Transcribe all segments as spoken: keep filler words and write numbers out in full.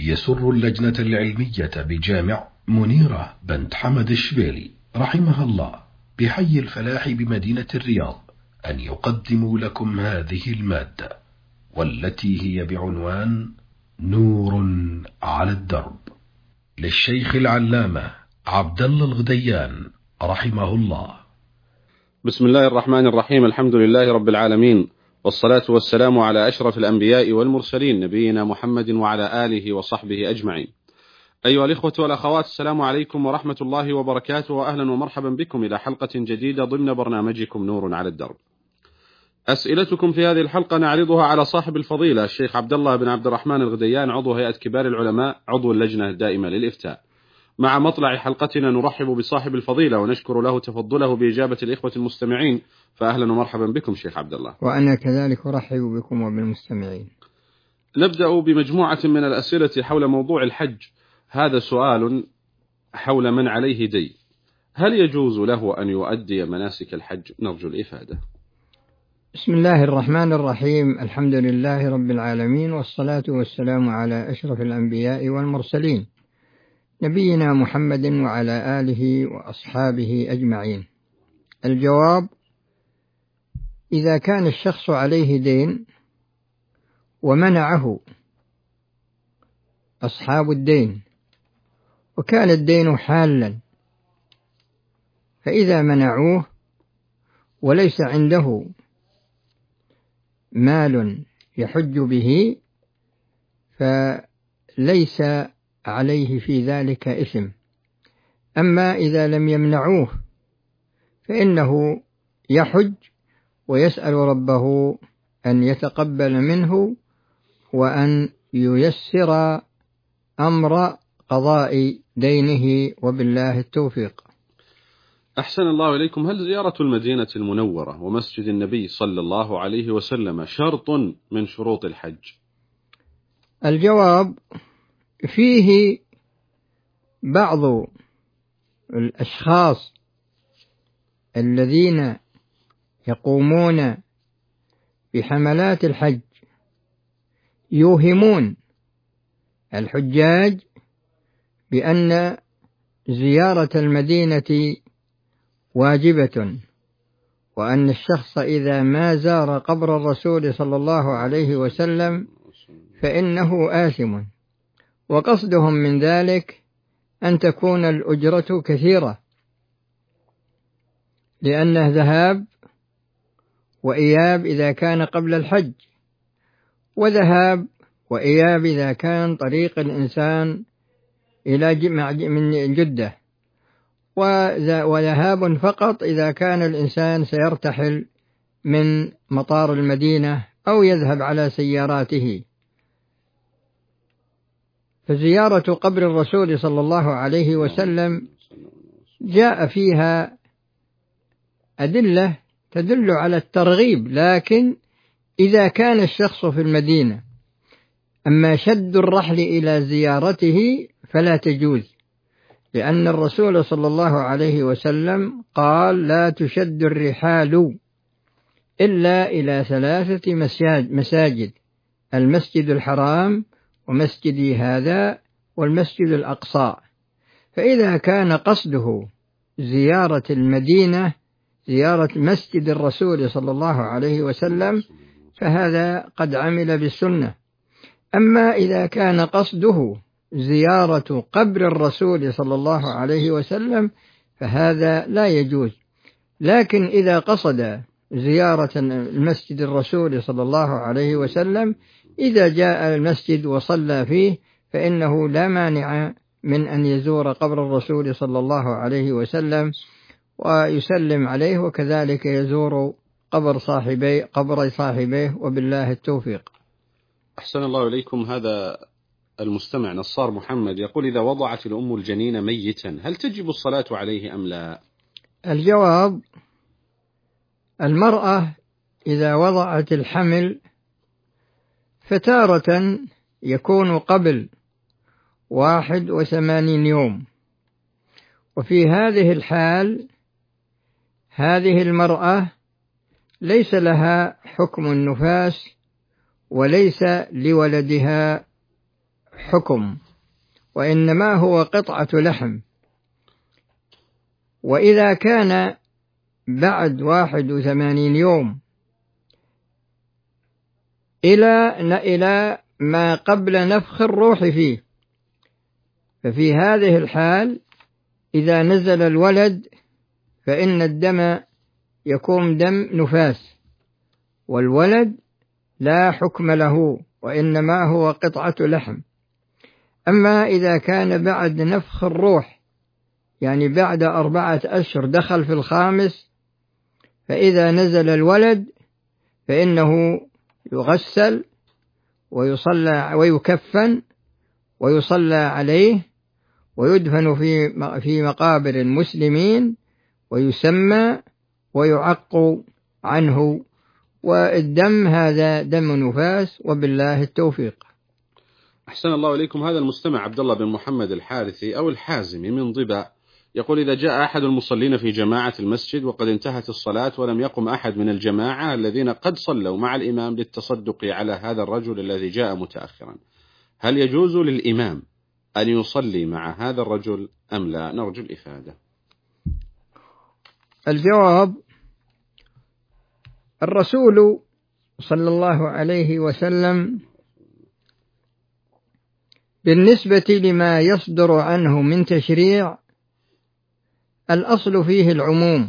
يسر اللجنة العلمية بجامع منيرة بنت حمد الشبيلي رحمها الله بحي الفلاح بمدينة الرياض أن يقدموا لكم هذه المادة، والتي هي بعنوان نور على الدرب، للشيخ العلامة عبد الله الغديان رحمه الله. بسم الله الرحمن الرحيم. الحمد لله رب العالمين، والصلاة والسلام على أشرف الأنبياء والمرسلين، نبينا محمد وعلى آله وصحبه أجمعين. أيها الإخوة والأخوات، السلام عليكم ورحمة الله وبركاته، وأهلا ومرحبا بكم إلى حلقة جديدة ضمن برنامجكم نور على الدرب. أسئلتكم في هذه الحلقة نعرضها على صاحب الفضيلة الشيخ عبد الله بن عبد الرحمن الغديان، عضو هيئة كبار العلماء، عضو اللجنة الدائمة للإفتاء. مع مطلع حلقتنا نرحب بصاحب الفضيلة ونشكر له تفضله بإجابة الإخوة المستمعين، فأهلا ومرحبا بكم شيخ عبد الله. وأنا كذلك أرحب بكم وبالمستمعين. نبدأ بمجموعة من الأسئلة حول موضوع الحج. هذا سؤال حول من عليه دين، هل يجوز له أن يؤدي مناسك الحج؟ نرجو الإفادة. بسم الله الرحمن الرحيم، الحمد لله رب العالمين، والصلاة والسلام على أشرف الأنبياء والمرسلين، نبينا محمد وعلى آله وأصحابه أجمعين. الجواب: إذا كان الشخص عليه دين ومنعه أصحاب الدين وكان الدين حالا، فإذا منعوه وليس عنده مال يحج به فليس عليه في ذلك إثم. أما إذا لم يمنعوه فإنه يحج ويسأل ربه أن يتقبل منه وأن ييسر أمر قضاء دينه، وبالله التوفيق. أحسن الله إليكم. هل زيارة المدينة المنورة ومسجد النبي صلى الله عليه وسلم شرط من شروط الحج؟ الجواب: فيه بعض الأشخاص الذين يقومون بحملات الحج يوهمون الحجاج بأن زيارة المدينة واجبة، وأن الشخص إذا ما زار قبر الرسول صلى الله عليه وسلم فإنه آثم، وقصدهم من ذلك أن تكون الأجرة كثيرة، لأنه ذهاب وإياب إذا كان قبل الحج، وذهاب وإياب إذا كان طريق الإنسان إلى من جدة، وذهاب فقط إذا كان الإنسان سيرتحل من مطار المدينة أو يذهب على سياراته. فزيارة قبر الرسول صلى الله عليه وسلم جاء فيها أدلة تدل على الترغيب، لكن إذا كان الشخص في المدينة، أما شد الرحل إلى زيارته فلا تجوز، لأن الرسول صلى الله عليه وسلم قال: لا تشد الرحال إلا إلى ثلاثة مساجد: المسجد الحرام، ومسجدي هذا، والمسجد الأقصى. فإذا كان قصده زيارة المدينة، زيارة مسجد الرسول صلى الله عليه وسلم، فهذا قد عمل بالسنة. أما إذا كان قصده زيارة قبر الرسول صلى الله عليه وسلم فهذا لا يجوز. لكن إذا قصد زيارة المسجد الرسول صلى الله عليه وسلم، إذا جاء المسجد وصلى فيه فإنه لا مانع من أن يزور قبر الرسول صلى الله عليه وسلم ويسلم عليه، وكذلك يزور قبر صاحبيه قبر صاحبيه، وبالله التوفيق. أحسن الله إليكم. هذا المستمع نصار محمد يقول: إذا وضعت الأم الجنين ميتا هل تجب الصلاة عليه أم لا؟ الجواب: المرأة إذا وضعت الحمل فتارة يكون قبل واحد وثمانين يوم، وفي هذه الحال هذه المرأة ليس لها حكم النفاس وليس لولدها حكم، وإنما هو قطعة لحم. وإذا كان بعد واحد وثمانين يوم إلى إلى ما قبل نفخ الروح فيه، ففي هذه الحال إذا نزل الولد فإن الدم يكون دم نفاس، والولد لا حكم له، وإنما هو قطعة لحم. أما إذا كان بعد نفخ الروح، يعني بعد أربعة أشهر دخل في الخامس، فإذا نزل الولد فإنه يغسل ويصلى ويكفن ويصلى عليه ويدفن في في مقابر المسلمين ويسمى ويعق عنه، والدم هذا دم نفاس، وبالله التوفيق. أحسن الله إليكم. هذا المستمع عبد الله بن محمد الحارثي أو الحازمي من ضباء يقول: إذا جاء أحد المصلين في جماعة المسجد وقد انتهت الصلاة ولم يقم أحد من الجماعة الذين قد صلوا مع الإمام للتصدق على هذا الرجل الذي جاء متأخرا، هل يجوز للإمام أن يصلي مع هذا الرجل أم لا؟ نرجو الإفادة. الجواب: الرسول صلى الله عليه وسلم بالنسبة لما يصدر عنه من تشريع الأصل فيه العموم،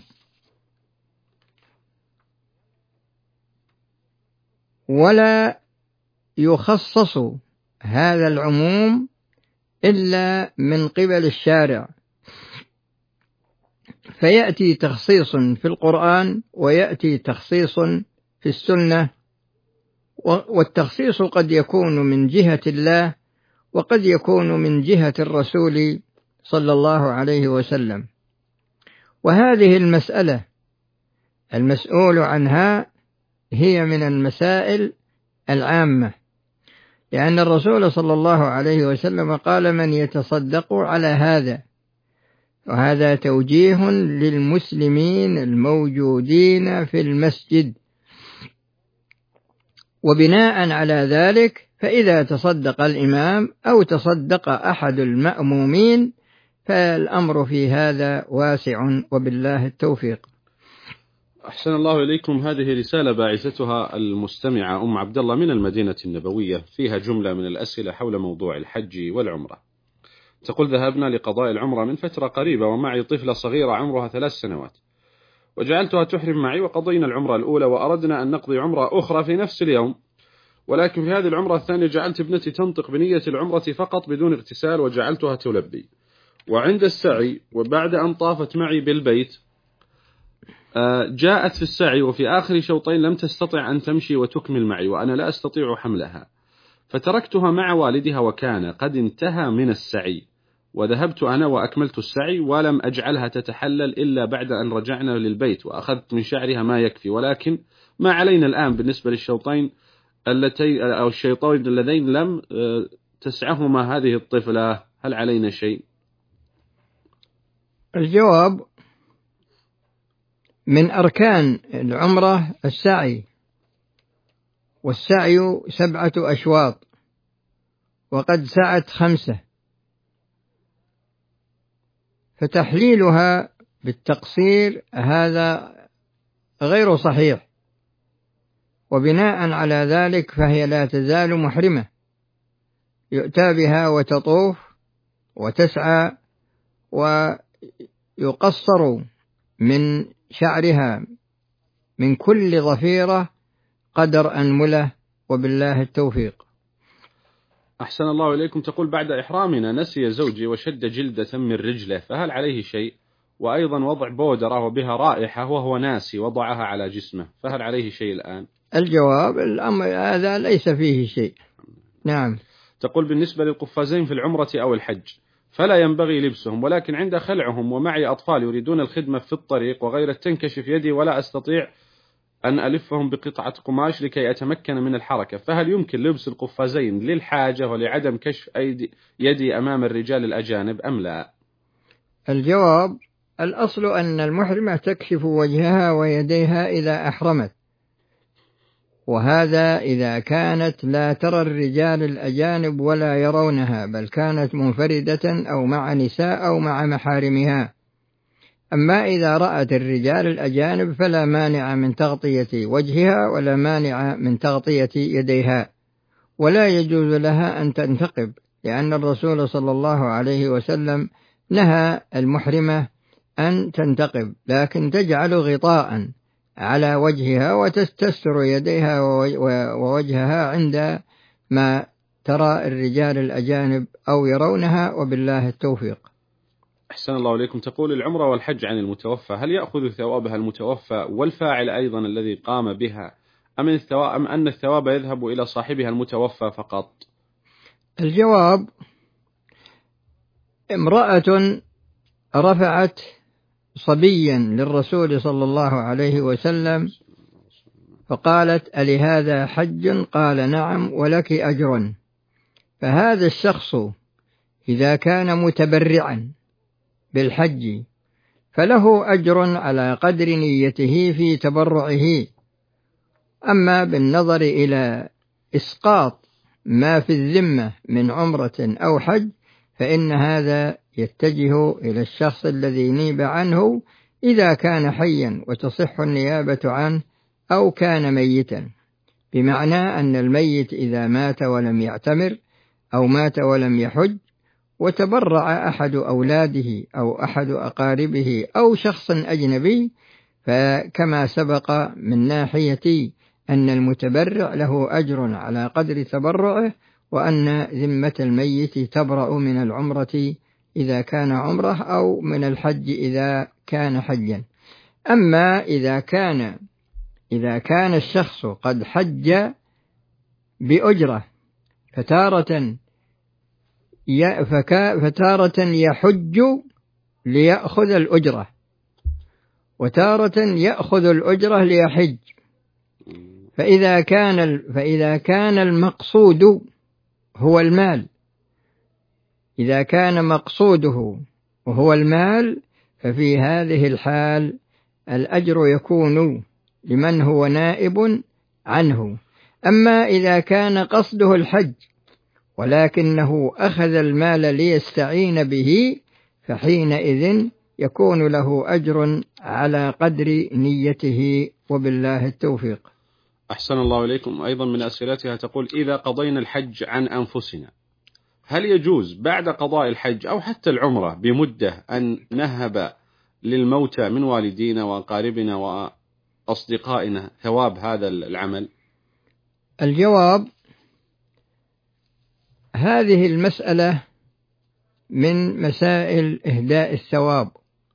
ولا يخصص هذا العموم إلا من قبل الشارع، فيأتي تخصيص في القرآن ويأتي تخصيص في السنة، والتخصيص قد يكون من جهة الله وقد يكون من جهة الرسول صلى الله عليه وسلم. وهذه المسألة المسؤول عنها هي من المسائل العامة، لأن الرسول صلى الله عليه وسلم قال: من يتصدق على هذا، وهذا توجيه للمسلمين الموجودين في المسجد. وبناء على ذلك فإذا تصدق الإمام أو تصدق أحد المأمومين فالأمر في هذا واسع، وبالله التوفيق. أحسن الله إليكم. هذه رسالة باعثتها المستمعة أم عبد الله من المدينة النبوية، فيها جملة من الأسئلة حول موضوع الحج والعمرة. تقول: ذهبنا لقضاء العمرة من فترة قريبة ومعي طفلة صغيرة عمرها ثلاث سنوات، وجعلتها تحرم معي، وقضينا العمرة الأولى وأردنا أن نقضي عمرة أخرى في نفس اليوم، ولكن في هذه العمرة الثانية جعلت ابنتي تنطق بنية العمرة فقط بدون اغتسال وجعلتها تلبي، وعند السعي وبعد أن طافت معي بالبيت جاءت في السعي وفي آخر شوطين لم تستطع أن تمشي وتكمل معي وأنا لا أستطيع حملها، فتركتها مع والدها وكان قد انتهى من السعي، وذهبت أنا وأكملت السعي ولم أجعلها تتحلل إلا بعد أن رجعنا للبيت، وأخذت من شعرها ما يكفي، ولكن ما علينا الآن بالنسبة للشوطين التي أو الشيطين اللذين لم تسعهما هذه الطفلة، هل علينا شيء؟ الجواب: من أركان العمرة السعي، والسعي سبعة أشواط وقد سعت خمسة، فتحليلها بالتقصير هذا غير صحيح، وبناء على ذلك فهي لا تزال محرمة، يؤتى بها وتطوف وتسعى ويقصر من شعرها من كل ظفيرة قدر أنملة، وبالله التوفيق. أحسن الله إليكم. تقول: بعد إحرامنا نسي زوجي وشد جلدة من رجله، فهل عليه شيء؟ وأيضا وضع بودرة وبها رائحة وهو ناسي وضعها على جسمه، فهل عليه شيء الآن؟ الجواب: الأمر هذا ليس فيه شيء. نعم. تقول: بالنسبة للقفازين في العمرة أو الحج فلا ينبغي لبسهم، ولكن عند خلعهم ومعي أطفال يريدون الخدمة في الطريق وغير تنكشف يدي ولا أستطيع أن ألفهم بقطعة قماش لكي أتمكن من الحركة، فهل يمكن لبس القفازين للحاجة ولعدم كشف أيدي يدي أمام الرجال الأجانب أم لا؟ الجواب: الأصل أن المحرمة تكشف وجهها ويديها إذا أحرمت، وهذا إذا كانت لا ترى الرجال الأجانب ولا يرونها، بل كانت منفردة أو مع نساء أو مع محارمها. أما إذا رأت الرجال الأجانب فلا مانع من تغطية وجهها ولا مانع من تغطية يديها، ولا يجوز لها أن تنتقب، لأن الرسول صلى الله عليه وسلم نهى المحرمة أن تنتقب، لكن تجعل غطاء على وجهها وتستر يديها ووجهها عند ما ترى الرجال الأجانب أو يرونها، وبالله التوفيق. أحسن الله إليكم. تقول: العمرة والحج عن المتوفى، هل يأخذ ثوابها المتوفى والفاعل أيضا الذي قام بها، أم أن الثواب يذهب إلى صاحبها المتوفى فقط؟ الجواب: امرأة رفعت صبيا للرسول صلى الله عليه وسلم فقالت: ألهذا حج؟ قال: نعم، ولك أجر. فهذا الشخص إذا كان متبرعا بالحج فله أجر على قدر نيته في تبرعه. أما بالنظر إلى إسقاط ما في الذمة من عمرة أو حج فإن هذا يتجه إلى الشخص الذي نيب عنه إذا كان حيا وتصح النيابة عنه، أو كان ميتا، بمعنى أن الميت إذا مات ولم يعتمر أو مات ولم يحج وتبرع أحد أولاده أو أحد أقاربه أو شخص أجنبي، فكما سبق من ناحية أن المتبرع له أجر على قدر تبرعه، وأن ذمة الميت تبرأ من العمرة إذا كان عمره أو من الحج إذا كان حجا. أما إذا كان إذا كان الشخص قد حج بأجرة فتارة فتارة يحج ليأخذ الأجرة، وتارة يأخذ الأجرة ليحج، فإذا كان فإذا كان المقصود هو المال إذا كان مقصوده وهو المال ففي هذه الحال الأجر يكون لمن هو نائب عنه. أما إذا كان قصده الحج ولكنه أخذ المال ليستعين به فحينئذ يكون له أجر على قدر نيته، وبالله التوفيق. أحسن الله إليكم. أيضا من أسئلتها تقول: إذا قضينا الحج عن أنفسنا هل يجوز بعد قضاء الحج أو حتى العمرة بمدة أن نهب للموتى من والدينا وأقاربنا وأصدقائنا ثواب هذا العمل؟ الجواب: هذه المسألة من مسائل إهداء الثواب،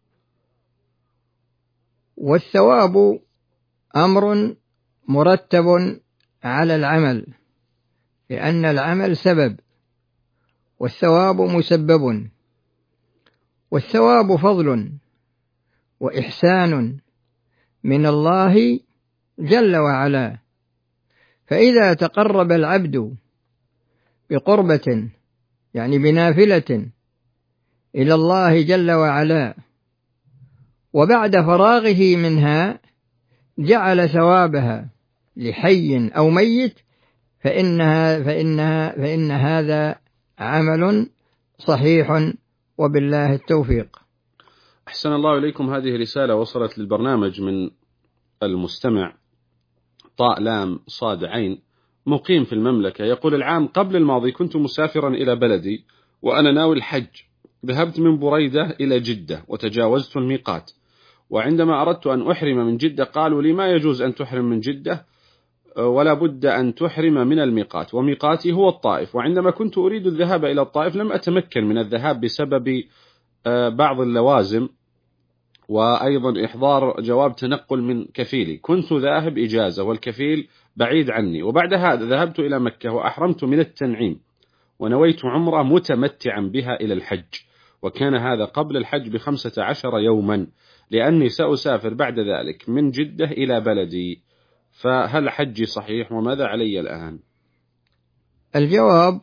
والثواب أمر مرتب على العمل، لأن العمل سبب والثواب مسبب، والثواب فضل وإحسان من الله جل وعلا. فإذا تقرب العبد بقربة يعني بنافلة إلى الله جل وعلا وبعد فراغه منها جعل ثوابها لحي أو ميت فإنها فإنها فإن هذا عمل صحيح، وبالله التوفيق. أحسن الله إليكم. هذه رسالة وصلت للبرنامج من المستمع طاء لام صاد عين مقيم في المملكة، يقول: العام قبل الماضي كنت مسافرا إلى بلدي وأنا ناوي الحج، ذهبت من بريدة إلى جدة وتجاوزت الميقات، وعندما أردت أن أحرم من جدة قالوا لي ما يجوز أن تحرم من جدة ولا بد أن تحرم من الميقات، وميقاتي هو الطائف. وعندما كنت أريد الذهاب إلى الطائف لم أتمكن من الذهاب بسبب بعض اللوازم وأيضا إحضار جواب تنقل من كفيلي، كنت ذاهب إجازة والكفيل بعيد عني. وبعد هذا ذهبت إلى مكة وأحرمت من التنعيم ونويت عمرة متمتعا بها إلى الحج، وكان هذا قبل الحج بخمسة عشر يوما، لأني سأسافر بعد ذلك من جدة إلى بلدي، فهل حجي صحيح وماذا علي الآن؟ الجواب: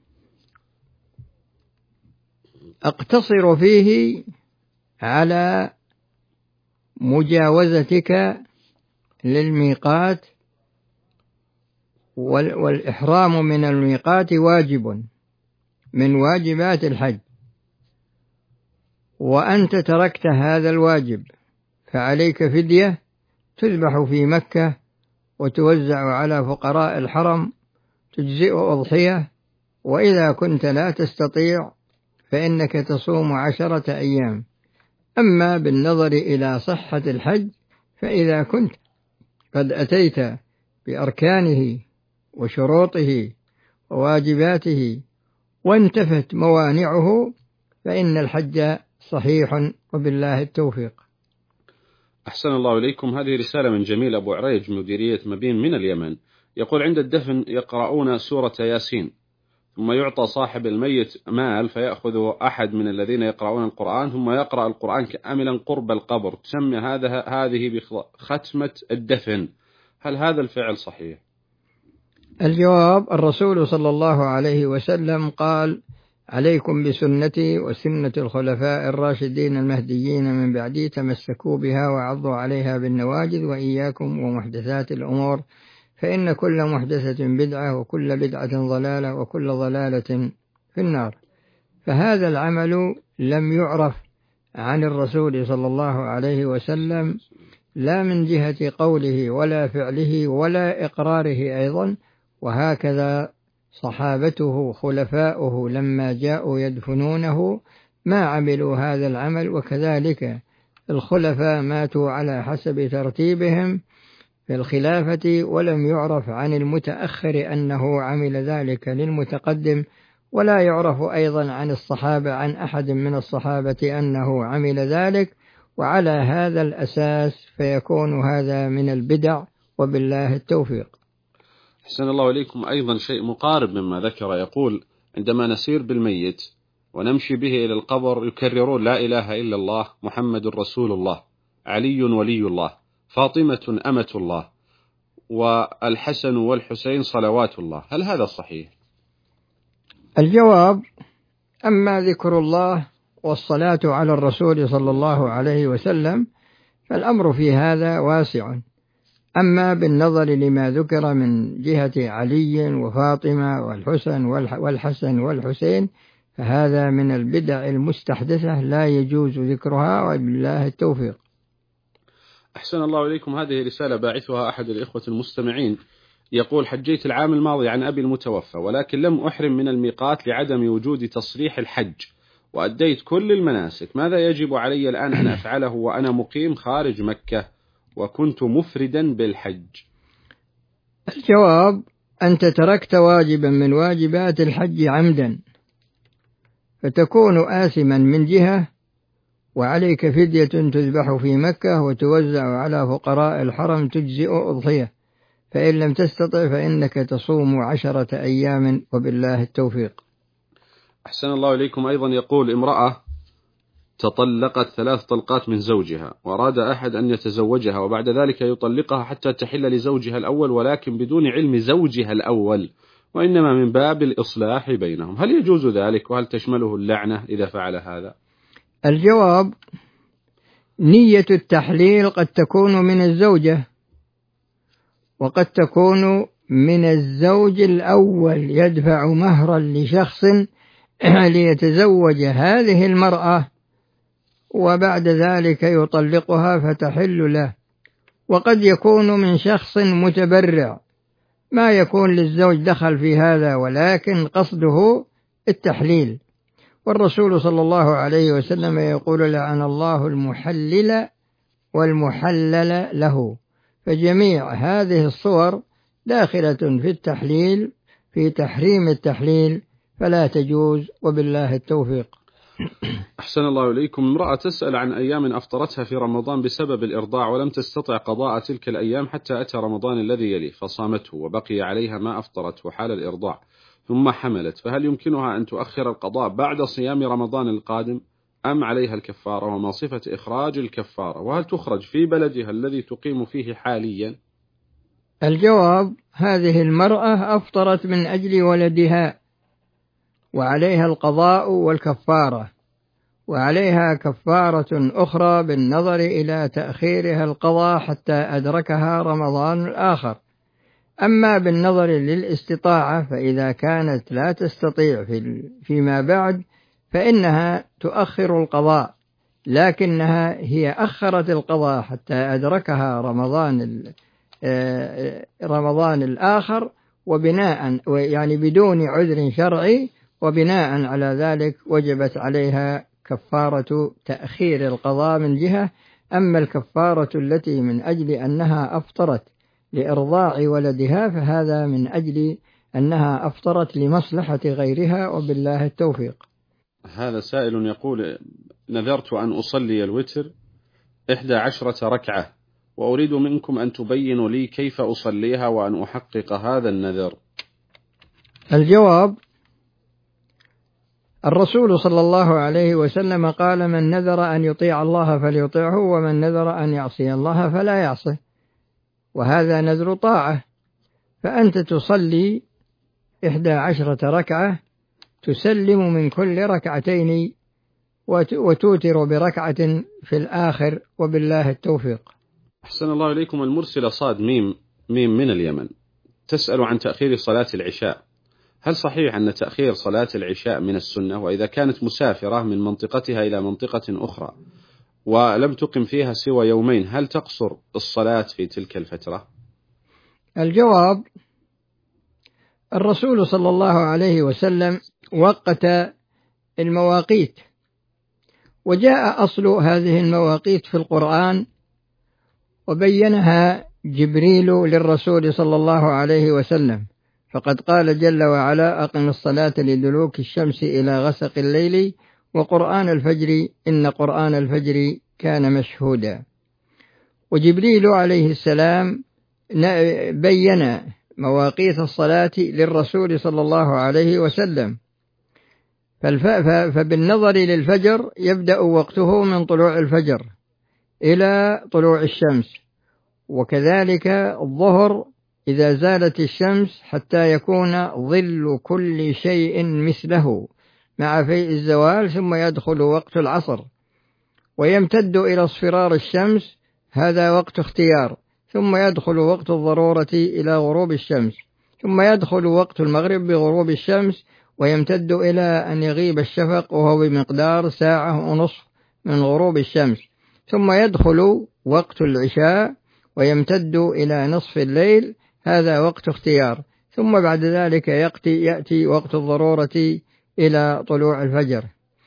أقتصر فيه على مجاوزتك للميقات والإحرام من الميقات واجب من واجبات الحج، وأنت تركت هذا الواجب فعليك فدية تذبح في مكة وتوزع على فقراء الحرم، تجزئ أضحية. وإذا كنت لا تستطيع فإنك تصوم عشرة أيام. أما بالنظر إلى صحة الحج فإذا كنت قد أتيت بأركانه وشروطه وواجباته وانتفت موانعه فإن الحج صحيح وبالله التوفيق. أحسن الله إليكم. هذه رسالة من جميل أبو عريج مديرية مبين من اليمن، يقول: عند الدفن يقرؤون سورة ياسين، ثم يعطى صاحب الميت مال فيأخذ أحد من الذين يقرؤون القرآن ثم يقرأ القرآن كاملا قرب القبر، تسمى هذا هذه بختمة الدفن، هل هذا الفعل صحيح؟ الجواب: الرسول صلى الله عليه وسلم قال: عليكم بسنتي وسنة الخلفاء الراشدين المهديين من بعدي، تمسكوا بها وعضوا عليها بالنواجذ، وإياكم ومحدثات الأمور، فإن كل محدثة بدعة وكل بدعة ضلالة وكل ضلالة في النار. فهذا العمل لم يعرف عن الرسول صلى الله عليه وسلم لا من جهة قوله ولا فعله ولا إقراره أيضا، وهكذا صحابته خلفاؤه لما جاءوا يدفنونه ما عملوا هذا العمل، وكذلك الخلفاء ماتوا على حسب ترتيبهم في الخلافة، ولم يعرف عن المتأخر أنه عمل ذلك للمتقدم، ولا يعرف أيضا عن الصحابة عن أحد من الصحابة أنه عمل ذلك. وعلى هذا الأساس فيكون هذا من البدع وبالله التوفيق. أحسن الله إليكم. أيضا شيء مقارب مما ذكر، يقول: عندما نسير بالميت ونمشي به إلى القبر يكررون لا إله إلا الله، محمد رسول الله، علي ولي الله، فاطمة أمة الله، والحسن والحسين صلوات الله، هل هذا صحيح؟ الجواب: أما ذكر الله والصلاة على الرسول صلى الله عليه وسلم فالأمر في هذا واسع. أما بالنظر لما ذكر من جهة علي وفاطمة والحسن والحسن والحسين فهذا من البدع المستحدثة لا يجوز ذكرها، وبالله التوفيق. أحسن الله إليكم. هذه رسالة باعثها أحد الإخوة المستمعين، يقول: حجيت العام الماضي عن أبي المتوفى، ولكن لم أحرم من الميقات لعدم وجود تصريح الحج، وأديت كل المناسك، ماذا يجب علي الآن أن أفعله وأنا مقيم خارج مكة وكنت مفردا بالحج؟ الجواب: أنت تركت واجبا من واجبات الحج عمدا، فتكون آثما من جهة، وعليك فدية تذبح في مكة وتوزع على فقراء الحرم تجزئ أضحية، فإن لم تستطع فإنك تصوم عشرة أيام وبالله التوفيق. أحسن الله إليكم. أيضا يقول: امرأة تطلقت ثلاث طلقات من زوجها، وأراد أحد أن يتزوجها وبعد ذلك يطلقها حتى تحل لزوجها الأول، ولكن بدون علم زوجها الأول، وإنما من باب الإصلاح بينهم، هل يجوز ذلك؟ وهل تشمله اللعنة إذا فعل هذا؟ الجواب: نية التحليل قد تكون من الزوجة وقد تكون من الزوج الأول، يدفع مهرا لشخص ليتزوج هذه المرأة وبعد ذلك يطلقها فتحل له، وقد يكون من شخص متبرع ما يكون للزوج دخل في هذا ولكن قصده التحليل. والرسول صلى الله عليه وسلم يقول: لعن الله المحلل والمحلل له. فجميع هذه الصور داخلة في التحليل، في تحريم التحليل، فلا تجوز وبالله التوفيق. أحسن الله إليكم. امرأة تسأل عن أيام أفطرتها في رمضان بسبب الإرضاع ولم تستطع قضاء تلك الأيام حتى أتى رمضان الذي يليه فصامته وبقي عليها ما أفطرته حال الإرضاع ثم حملت، فهل يمكنها أن تؤخر القضاء بعد صيام رمضان القادم أم عليها الكفارة؟ وما صفة إخراج الكفارة؟ وهل تخرج في بلدها الذي تقيم فيه حاليا؟ الجواب: هذه المرأة أفطرت من أجل ولدها وعليها القضاء والكفارة، وعليها كفارة أخرى بالنظر إلى تأخيرها القضاء حتى أدركها رمضان الآخر. أما بالنظر للاستطاعة فإذا كانت لا تستطيع في فيما بعد فإنها تؤخر القضاء، لكنها هي أخرت القضاء حتى أدركها رمضان رمضان الآخر، وبناء يعني بدون عذر شرعي، وبناء على ذلك وجبت عليها كفارة تأخير القضاء من جهة. أما الكفارة التي من أجل أنها أفطرت لإرضاع ولدها فهذا من أجل أنها أفطرت لمصلحة غيرها، وبالله التوفيق. هذا سائل يقول: نذرت أن أصلي الوتر إحدى عشرة ركعة، وأريد منكم أن تبينوا لي كيف أصليها وأن أحقق هذا النذر. الجواب: الرسول صلى الله عليه وسلم قال: من نذر أن يطيع الله فليطيعه، ومن نذر أن يعصي الله فلا يعصه، وهذا نذر طاعة. فأنت تصلي إحدى عشرة ركعة، تسلم من كل ركعتين وتوتر بركعة في الآخر، وبالله التوفيق. أحسن الله إليكم. المرسلة صاد ميم ميم من اليمن تسأل عن تأخير صلاة العشاء. هل صحيح أن تأخير صلاة العشاء من السنة؟ وإذا كانت مسافرة من منطقتها إلى منطقة أخرى ولم تقم فيها سوى يومين، هل تقصر الصلاة في تلك الفترة؟ الجواب: الرسول صلى الله عليه وسلم وقت المواقيت، وجاء أصل هذه المواقيت في القرآن، وبينها جبريل للرسول صلى الله عليه وسلم، فقد قال جل وعلا: أقم الصلاة لدلوك الشمس إلى غسق الليل وقرآن الفجر إن قرآن الفجر كان مشهودا. وجبريل عليه السلام بين مواقيت الصلاة للرسول صلى الله عليه وسلم، فبالنظر للفجر يبدأ وقته من طلوع الفجر إلى طلوع الشمس، وكذلك الظهر إذا زالت الشمس حتى يكون ظل كل شيء مثله مع فيء الزوال، ثم يدخل وقت العصر ويمتد إلى اصفرار الشمس، هذا وقت اختيار، ثم يدخل وقت الضرورة إلى غروب الشمس، ثم يدخل وقت المغرب بغروب الشمس ويمتد إلى أن يغيب الشفق وهو بمقدار ساعة ونصف من غروب الشمس، ثم يدخل وقت العشاء ويمتد إلى نصف الليل، هذا وقت اختيار، ثم بعد ذلك يأتي, يأتي وقت الضرورة إلى طلوع الفجر.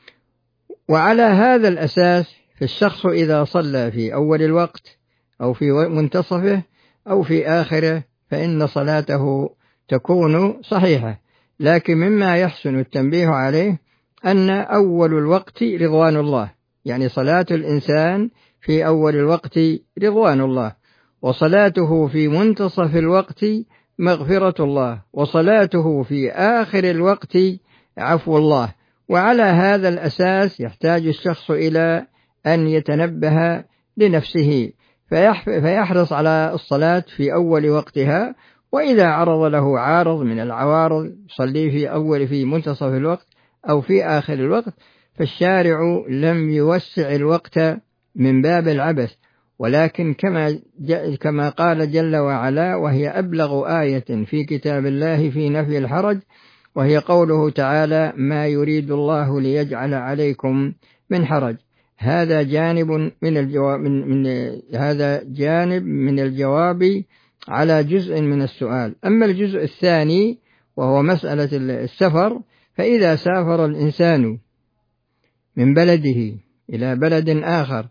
وعلى هذا الأساس فالشخص إذا صلى في أول الوقت أو في منتصفه أو في آخره فإن صلاته تكون صحيحة، لكن مما يحسن التنبيه عليه أن أول الوقت رضوان الله، يعني صلاة الإنسان في أول الوقت رضوان الله، وصلاته في منتصف الوقت مغفرة الله، وصلاته في آخر الوقت عفو الله. وعلى هذا الأساس يحتاج الشخص إلى أن يتنبه لنفسه فيحرص على الصلاة في أول وقتها، وإذا عرض له عارض من العوارض صلي في أول في منتصف الوقت أو في آخر الوقت، فالشارع لم يوسع الوقت من باب العبث، ولكن كما كما قال جل وعلا: وهي أبلغ آية في كتاب الله في نفي الحرج، وهي قوله تعالى: ما يريد الله ليجعل عليكم من حرج. هذا جانب من الجواب من, من هذا جانب من الجواب على جزء من السؤال. أما الجزء الثاني وهو مسألة السفر، فإذا سافر الإنسان من بلده إلى بلد آخر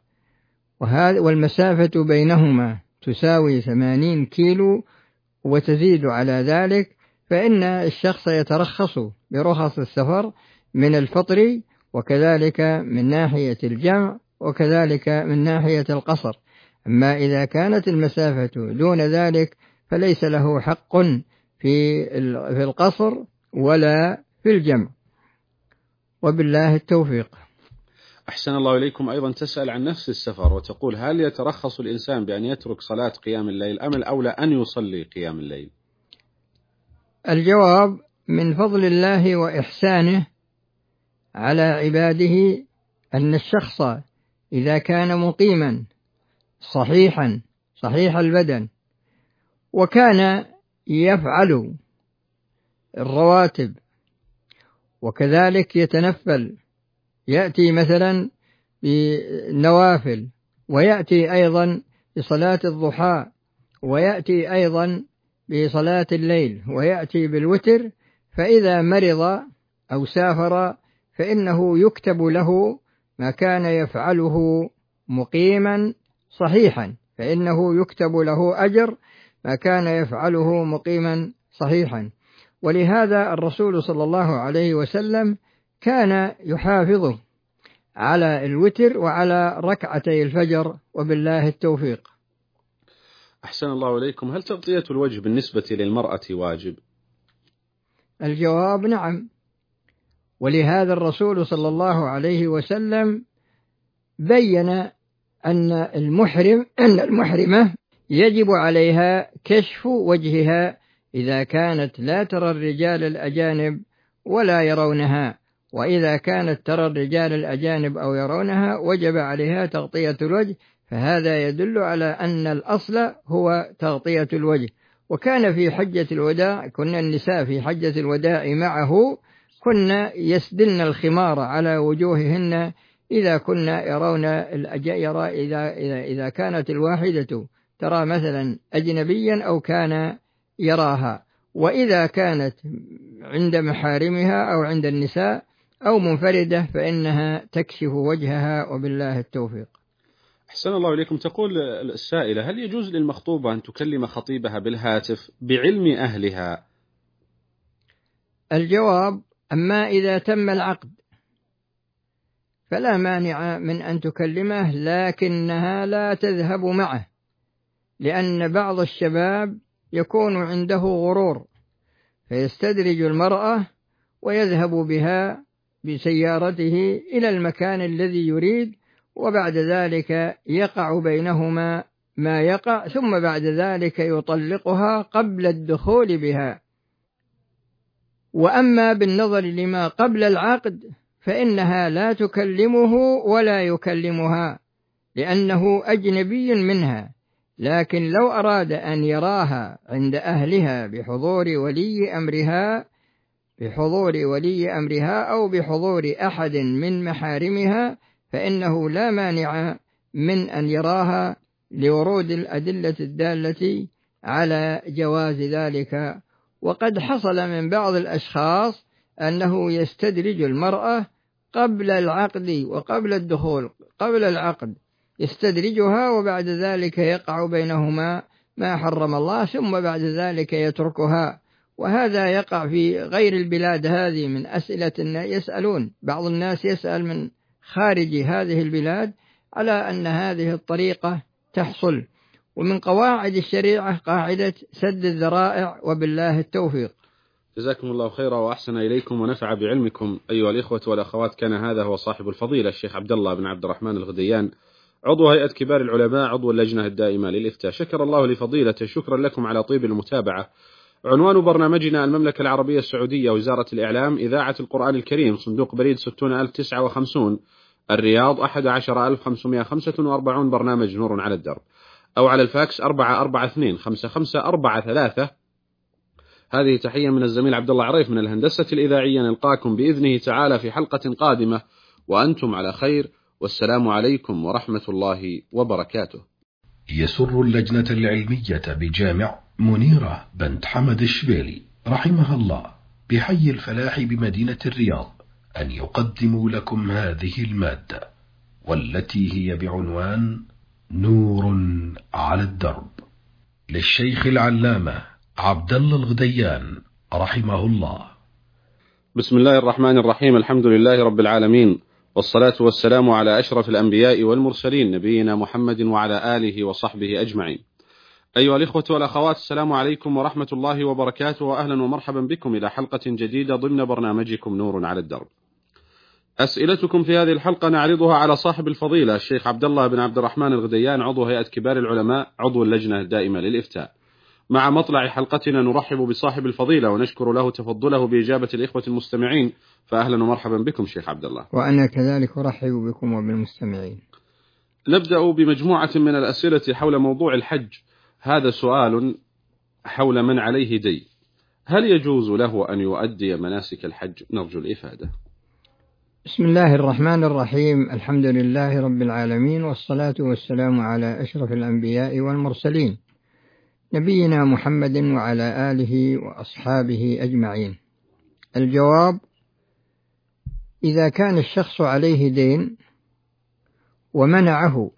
والمسافة بينهما تساوي ثمانين كيلو وتزيد على ذلك، فإن الشخص يترخص برخص السفر من الفطر، وكذلك من ناحية الجمع، وكذلك من ناحية القصر. أما إذا كانت المسافة دون ذلك فليس له حق في في القصر ولا في الجمع، وبالله التوفيق. أحسن الله إليكم. أيضا تسأل عن نفس السفر وتقول: هل يترخص الإنسان بأن يترك صلاة قيام الليل أم الأولى أن يصلي قيام الليل؟ الجواب: من فضل الله وإحسانه على عباده أن الشخص إذا كان مقيما صحيحا صحيح البدن وكان يفعل الرواتب وكذلك يتنفل، يأتي مثلا بالنوافل، ويأتي أيضا بصلاة الضحى، ويأتي أيضا بصلاة الليل، ويأتي بالوتر، فإذا مرض أو سافر فإنه يكتب له ما كان يفعله مقيما صحيحا، فإنه يكتب له أجر ما كان يفعله مقيما صحيحا. ولهذا الرسول صلى الله عليه وسلم كان يحافظ على الوتر وعلى ركعتي الفجر، وبالله التوفيق. أحسن الله إليكم. هل تغطية الوجه بالنسبة للمرأة واجب؟ الجواب نعم، ولهذا الرسول صلى الله عليه وسلم بين أن المحرم أن المحرمة يجب عليها كشف وجهها إذا كانت لا ترى الرجال الأجانب ولا يرونها، وإذا كانت ترى الرجال الأجانب أو يرونها وجب عليها تغطية الوجه، فهذا يدل على أن الأصل هو تغطية الوجه. وكان في حجة الوداع، كنا النساء في حجة الوداع معه كنا يسدلن الخمار على وجوههن إذا كنا يرون الأجائر، إذا, إذا, إذا كانت الواحدة ترى مثلا أجنبيا أو كان يراها، وإذا كانت عند محارمها أو عند النساء أو منفردة فإنها تكشف وجهها، وبالله التوفيق. أحسن الله إليكم. تقول السائلة: هل يجوز للمخطوبة أن تكلم خطيبها بالهاتف بعلم أهلها؟ الجواب: أما إذا تم العقد فلا مانع من أن تكلمه، لكنها لا تذهب معه، لأن بعض الشباب يكون عنده غرور فيستدرج المرأة ويذهب بها بسيارته إلى المكان الذي يريد، وبعد ذلك يقع بينهما ما يقع، ثم بعد ذلك يطلقها قبل الدخول بها. وأما بالنظر لما قبل العقد فإنها لا تكلمه ولا يكلمها لأنه أجنبي منها، لكن لو أراد أن يراها عند أهلها بحضور ولي أمرها بحضور ولي أمرها أو بحضور أحد من محارمها فإنه لا مانع من أن يراها لورود الأدلة الدالة على جواز ذلك. وقد حصل من بعض الأشخاص أنه يستدرج المرأة قبل العقد وقبل الدخول، قبل العقد يستدرجها، وبعد ذلك يقع بينهما ما حرم الله، ثم بعد ذلك يتركها. وهذا يقع في غير البلاد هذه من أسئلة يسألون، بعض الناس يسأل من خارج هذه البلاد على أن هذه الطريقة تحصل. ومن قواعد الشريعة قاعدة سد الذرائع، وبالله التوفيق. جزاكم الله خيرا وأحسن إليكم ونفع بعلمكم أيها الإخوة والأخوات. كان هذا هو صاحب الفضيلة الشيخ عبد الله بن عبد الرحمن الغديان، عضو هيئة كبار العلماء، عضو اللجنة الدائمة للإفتاء. شكر الله لفضيلته، شكرا لكم على طيب المتابعة. عنوان برنامجنا: المملكة العربية السعودية، وزارة الإعلام، إذاعة القرآن الكريم، صندوق بريد ستون ألف وتسعة وخمسين، الرياض، أحد عشر ألف وخمسمائة وخمسة وأربعين. برنامج نور على الدرب، أو على الفاكس أربعة أربعة اثنين خمسة خمسة أربعة ثلاثة. هذه تحية من الزميل عبد الله عريف من الهندسة الإذاعية. نلقاكم بإذنه تعالى في حلقة قادمة وأنتم على خير، والسلام عليكم ورحمة الله وبركاته. يسر اللجنة العلمية بجامع منيرة بنت حمد الشبيلي رحمها الله بحي الفلاح بمدينة الرياض أن يقدموا لكم هذه المادة، والتي هي بعنوان نور على الدرب، للشيخ العلامة عبد الله الغديان رحمه الله. بسم الله الرحمن الرحيم. الحمد لله رب العالمين، والصلاة والسلام على أشرف الأنبياء والمرسلين، نبينا محمد وعلى آله وصحبه أجمعين. أيها الإخوة والأخوات، السلام عليكم ورحمة الله وبركاته، وأهلا ومرحبا بكم إلى حلقة جديدة ضمن برنامجكم نور على الدرب. أسئلتكم في هذه الحلقة نعرضها على صاحب الفضيلة الشيخ عبد الله بن عبد الرحمن الغديان، عضو هيئة كبار العلماء، عضو اللجنة الدائمة للإفتاء. مع مطلع حلقتنا نرحب بصاحب الفضيلة ونشكر له تفضله بإجابة الإخوة المستمعين، فأهلا ومرحبا بكم شيخ عبد الله. وأنا كذلك أرحب بكم وبالمستمعين. نبدأ بمجموعة من الأسئلة حول موضوع الحج. هذا سؤال حول من عليه دين، هل يجوز له أن يؤدي مناسك الحج؟ نرجو الإفادة. بسم الله الرحمن الرحيم، الحمد لله رب العالمين، والصلاة والسلام على أشرف الأنبياء والمرسلين نبينا محمد وعلى آله وأصحابه أجمعين. الجواب: إذا كان الشخص عليه دين ومنعه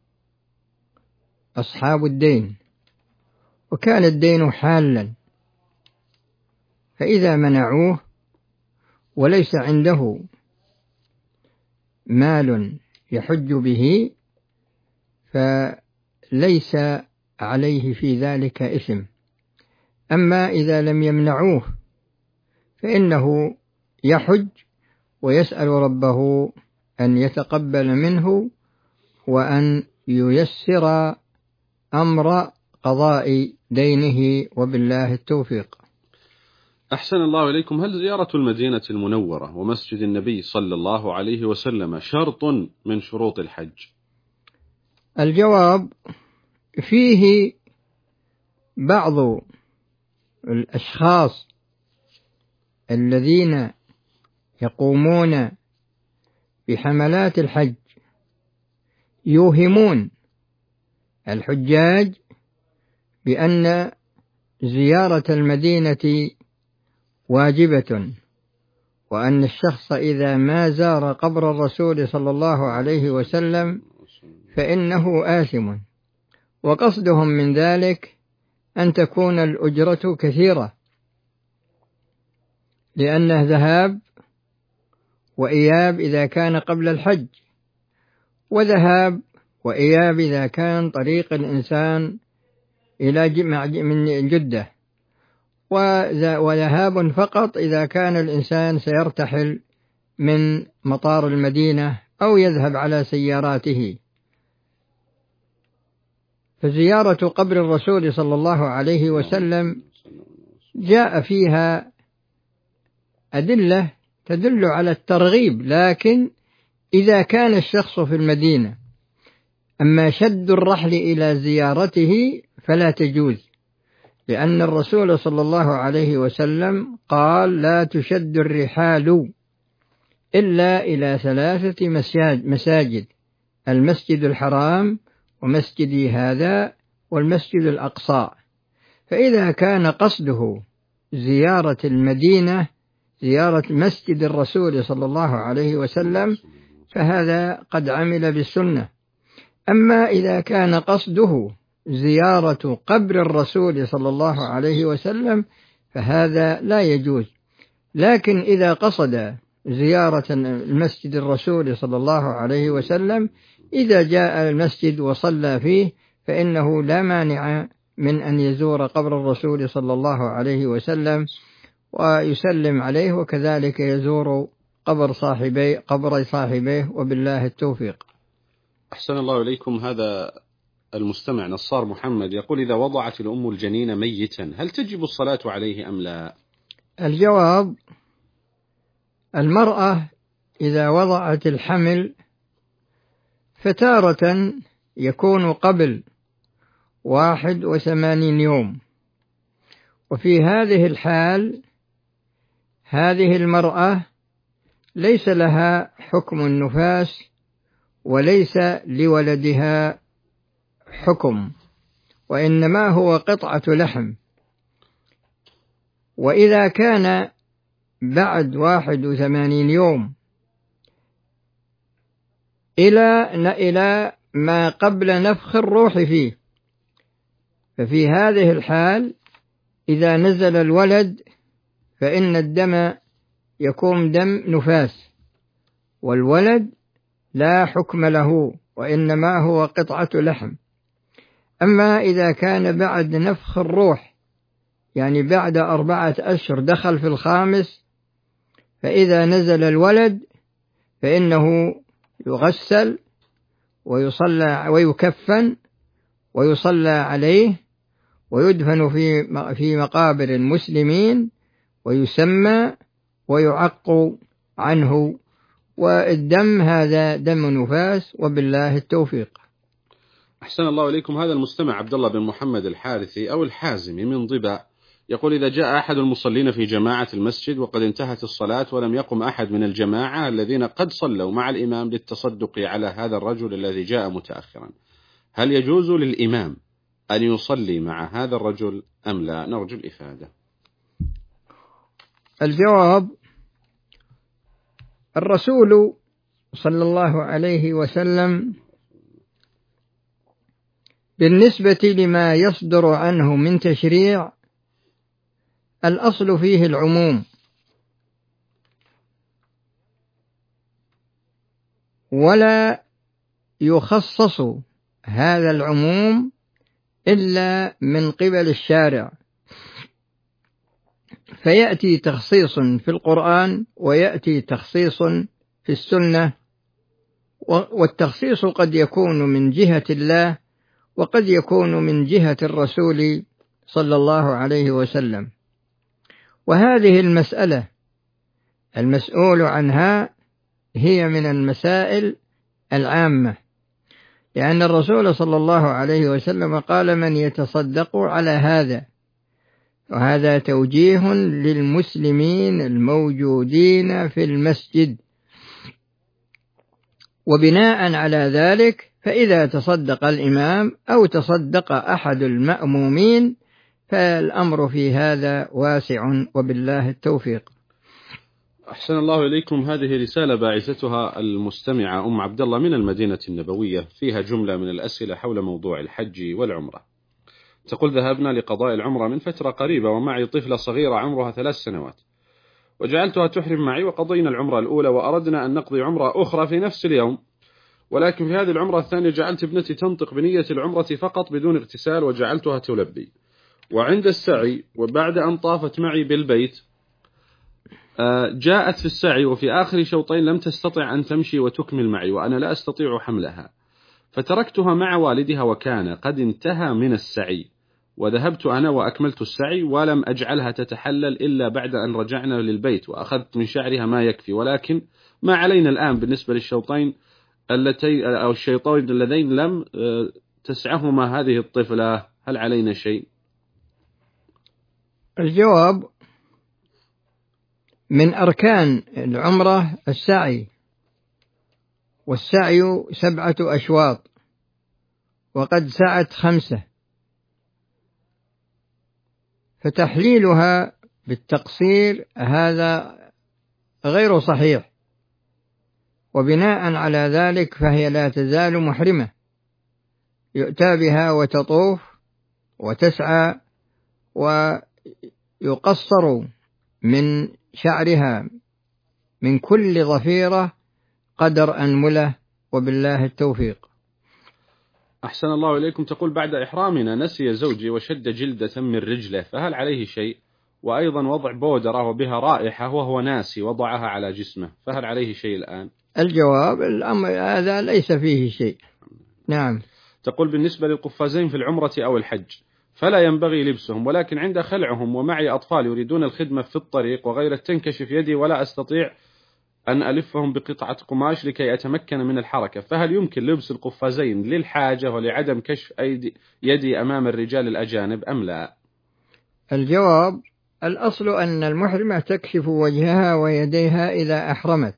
أصحاب الدين وكان الدين حالا، فإذا منعوه وليس عنده مال يحج به فليس عليه في ذلك إثم. أما إذا لم يمنعوه فإنه يحج ويسأل ربه أن يتقبل منه وأن ييسر أمر قضاء دينه، وبالله التوفيق. أحسن الله إليكم. هل زيارة المدينة المنورة ومسجد النبي صلى الله عليه وسلم شرط من شروط الحج؟ الجواب: فيه بعض الأشخاص الذين يقومون بحملات الحج يوهمون الحجاج بأن زيارة المدينة واجبة، وأن الشخص إذا ما زار قبر الرسول صلى الله عليه وسلم فإنه آثم، وقصدهم من ذلك أن تكون الأجرة كثيرة، لأنه ذهاب وإياب إذا كان قبل الحج، وذهاب وإياب إذا كان طريق الإنسان إلى من جدة، وذهاب فقط إذا كان الإنسان سيرتحل من مطار المدينة أو يذهب على سياراته. فزيارة قبر الرسول صلى الله عليه وسلم جاء فيها أدلة تدل على الترغيب، لكن إذا كان الشخص في المدينة، أما شد الرحل إلى زيارته فلا تجوز، لأن الرسول صلى الله عليه وسلم قال: لا تشد الرحال إلا إلى ثلاثة مساجد: المسجد الحرام ومسجدي هذا والمسجد الأقصى. فإذا كان قصده زيارة المدينة، زيارة مسجد الرسول صلى الله عليه وسلم، فهذا قد عمل بالسنة. أما إذا كان قصده زيارة قبر الرسول صلى الله عليه وسلم فهذا لا يجوز. لكن إذا قصد زيارة المسجد الرسول صلى الله عليه وسلم، إذا جاء المسجد وصلى فيه فإنه لا مانع من أن يزور قبر الرسول صلى الله عليه وسلم ويسلم عليه، وكذلك يزور قبر صاحبيه قبر صاحبيه وبالله التوفيق. أحسن الله إليكم. هذا المستمع نصار محمد يقول: إذا وضعت الأم الجنين ميتا هل تجب الصلاة عليه أم لا؟ الجواب: المرأة إذا وضعت الحمل فتارة يكون قبل واحد وثمانين يوم، وفي هذه الحال هذه المرأة ليس لها حكم النفاس وليس لولدها حكم، وإنما هو قطعة لحم. وإذا كان بعد واحد وثمانين يوم إلى إلى ما قبل نفخ الروح فيه، ففي هذه الحال إذا نزل الولد فإن الدم يكون دم نفاس، والولد لا حكم له وإنما هو قطعة لحم. أما إذا كان بعد نفخ الروح، يعني بعد أربعة أشهر دخل في الخامس، فإذا نزل الولد فإنه يغسل ويصلى ويكفن ويصلى عليه ويدفن في في مقابر المسلمين ويسمى ويعق عنه، والدم هذا دم نفاس وبالله التوفيق. أحسن الله إليكم. هذا المستمع عبد الله بن محمد الحارثي أو الحازمي من ضباء يقول: إذا جاء أحد المصلين في جماعة المسجد وقد انتهت الصلاة ولم يقم أحد من الجماعة الذين قد صلوا مع الإمام للتصدق على هذا الرجل الذي جاء متأخرا، هل يجوز للإمام أن يصلي مع هذا الرجل أم لا؟ نرجو الإفادة. الجواب: الرسول صلى الله عليه وسلم بالنسبة لما يصدر عنه من تشريع الأصل فيه العموم، ولا يخصص هذا العموم إلا من قبل الشارع، فيأتي تخصيص في القرآن ويأتي تخصيص في السنة، والتخصيص قد يكون من جهة الله وقد يكون من جهة الرسول صلى الله عليه وسلم. وهذه المسألة المسؤول عنها هي من المسائل العامة، لأن الرسول صلى الله عليه وسلم قال: من يتصدق على هذا، وهذا توجيه للمسلمين الموجودين في المسجد. وبناء على ذلك فإذا تصدق الإمام أو تصدق أحد المأمومين فالأمر في هذا واسع، وبالله التوفيق. أحسن الله إليكم. هذه رسالة باعثتها المستمعة أم عبد الله من المدينة النبوية، فيها جملة من الأسئلة حول موضوع الحج والعمرة. تقول: ذهبنا لقضاء العمرة من فترة قريبة ومعي طفلة صغيرة عمرها ثلاث سنوات، وجعلتها تحرم معي، وقضينا العمرة الأولى وأردنا أن نقضي عمرة أخرى في نفس اليوم، ولكن في هذه العمرة الثانية جعلت ابنتي تنطق بنية العمرة فقط بدون اغتسال وجعلتها تلبي، وعند السعي وبعد أن طافت معي بالبيت جاءت في السعي وفي آخر شوطين لم تستطع أن تمشي وتكمل معي وأنا لا أستطيع حملها، فتركتها مع والدها وكان قد انتهى من السعي، وذهبت أنا وأكملت السعي ولم أجعلها تتحلل إلا بعد أن رجعنا للبيت وأخذت من شعرها ما يكفي، ولكن ما علينا الآن بالنسبة للشوطين التي أو الشيطين اللذين لم تسعهما هذه الطفلة، هل علينا شيء؟ الجواب: من أركان العمرة السعي، والسعي سبعة أشواط وقد سعت خمسة، فتحليلها بالتقصير هذا غير صحيح، وبناء على ذلك فهي لا تزال محرمة، يؤتى بها وتطوف وتسعى ويقصر من شعرها من كل ظفيرة قدر أنملة، وبالله التوفيق. أحسن الله إليكم. تقول: بعد إحرامنا نسي زوجي وشد جلدة من رجله، فهل عليه شيء؟ وأيضا وضع بودرة وبها رائحة وهو ناسي وضعها على جسمه، فهل عليه شيء الآن؟ الجواب: الأمر هذا ليس فيه شيء. نعم. تقول: بالنسبة للقفازين في العمرة أو الحج فلا ينبغي لبسهم، ولكن عند خلعهم ومعي أطفال يريدون الخدمة في الطريق وغير تنكشف يدي ولا أستطيع أن ألفهم بقطعة قماش لكي أتمكن من الحركة، فهل يمكن لبس القفازين للحاجة ولعدم كشف أيدي يدي أمام الرجال الأجانب أم لا؟ الجواب: الأصل أن المحرمة تكشف وجهها ويديها إذا أحرمت،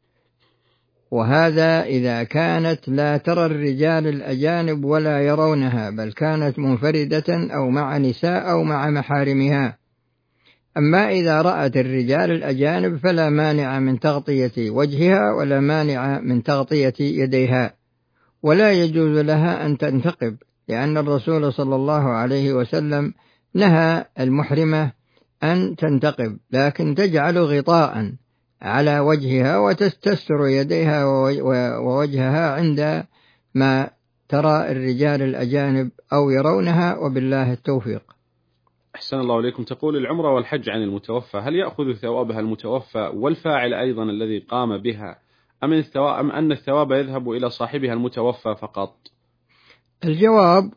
وهذا إذا كانت لا ترى الرجال الأجانب ولا يرونها، بل كانت منفردة أو مع نساء أو مع محارمها. أما إذا رأت الرجال الأجانب فلا مانع من تغطية وجهها ولا مانع من تغطية يديها، ولا يجوز لها أن تنتقب، لأن الرسول صلى الله عليه وسلم نهى المحرمة أن تنتقب، لكن تجعل غطاء على وجهها وتستر يديها ووجهها عند ما ترى الرجال الأجانب أو يرونها، وبالله التوفيق. أحسن الله إليكم. تقول: العمرة والحج عن المتوفى هل يأخذ ثوابها المتوفى والفاعل أيضا الذي قام بها، أم أن الثواب يذهب إلى صاحبها المتوفى فقط؟ الجواب: